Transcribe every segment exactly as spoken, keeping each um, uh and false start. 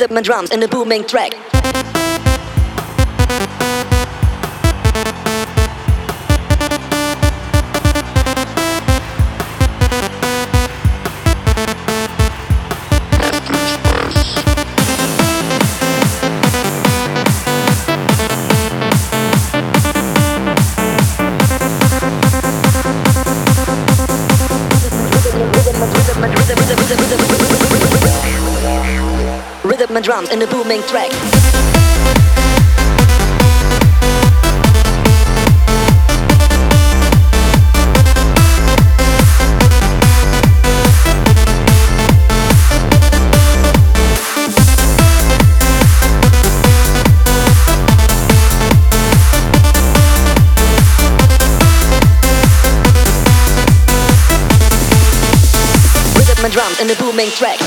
Rhythm and drums in a booming track. Rhythm and drums in a booming track. Rhythm and drums in a booming track.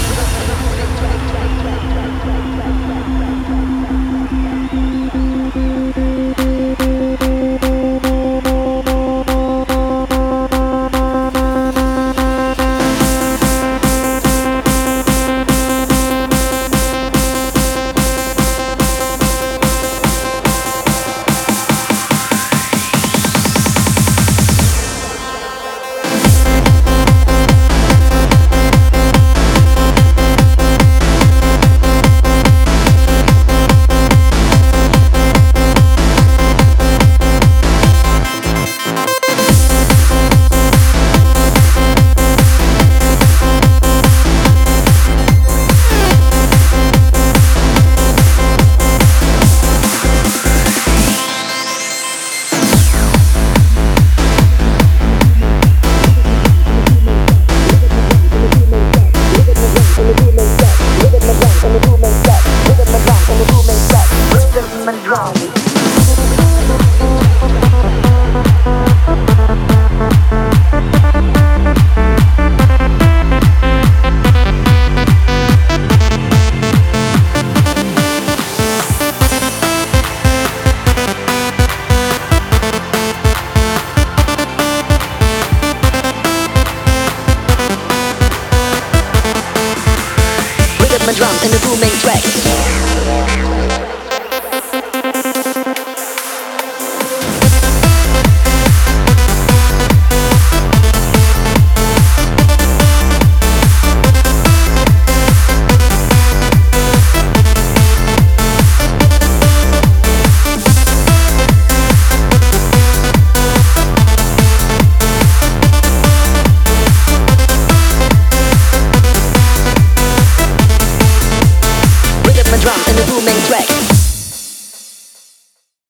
Rhythm and drums in a booming track. Drum in a booming track.